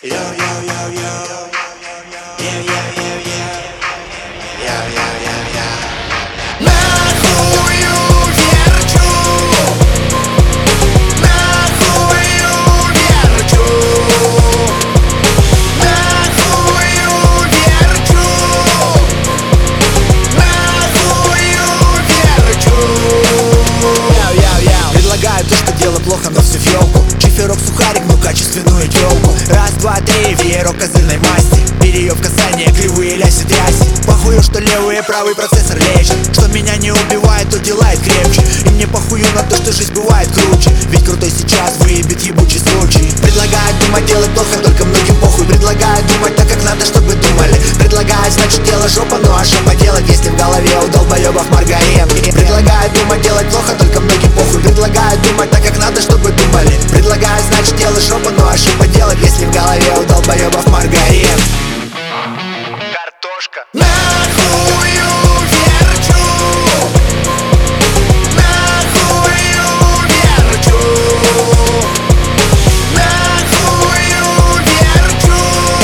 Yo, yo, yo, yo. Yeah, yeah, yeah, yeah. Yeah, yeah, yeah, yeah. Нахую верчу, нахую верчу, нахую верчу, нахую верчу. Яу-яу-яу. Предлагаю то, что дело плохо, но все в елку. Чиферок, сухарик, ну качественную телку. Раз, два, три, веерок козырной масти. Бери ее в касание, кривые ляси тряси. Похую, что левый и правый процессор лечит. Что меня не убивает, то делает крепче. И мне похую на то, что жизнь бывает круче. Ведь крутой сейчас выебет ебучий случай. Предлагают думать, делать плохо, только многим похуй. Предлагают думать так, как надо, чтобы думали. Предлагают, значит дело жопа, ну а что поделать, если в голове у долбоебов маргарин. Предлагают думать, делать плохо, только многим похуй. Предлагают думать так, как надо, чтобы думали. Предлагают, значит дело жопа, ну а что поделать, если в голове у долбоебов маргарин. Картошка. Нахую верчу, нахую верчу, нахую верчу,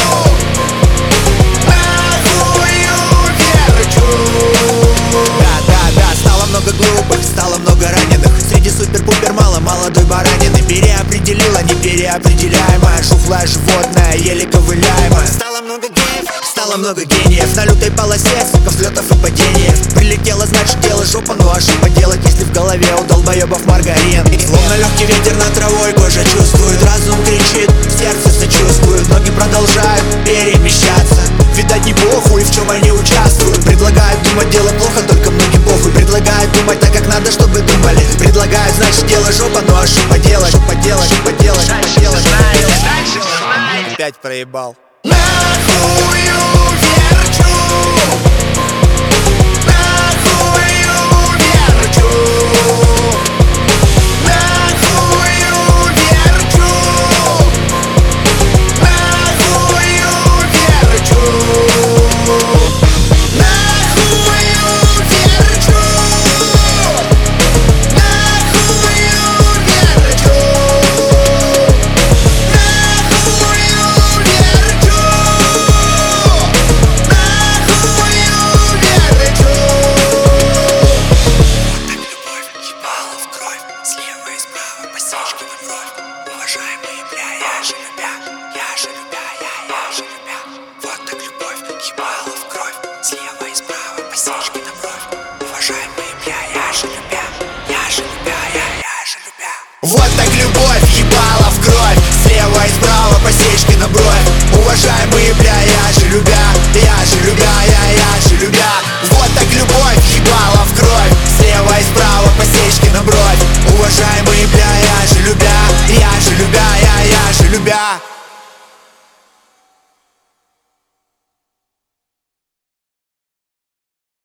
нахую верчу. Да, стало много глупых, стало много раненых. Среди супер-пупер мало молодой баранины. Переопределила непереопределяемое. Шухлое животное, еле ковыляемое. Стало много геев, стало много гениев. На лютой полосе, сука, взлетов и падений. Прилетело, значит дело жопа, ну а что поделать, если в голове у долбоебов маргарин. Словно легкий ветер над травой, кожа чувствует. Разум кричит, сердце сочувствует. Ноги продолжают перемещаться. Видать не похуй, в чем они участвуют. Предлагают думать, дело плохо, только многим похуй. Предлагают думать так, как надо, чтобы думали. Предлагают, значит дело жопа, ну а что поделать, что поделать, что поделать, что поделать. Опять проебал. Нахую верчу.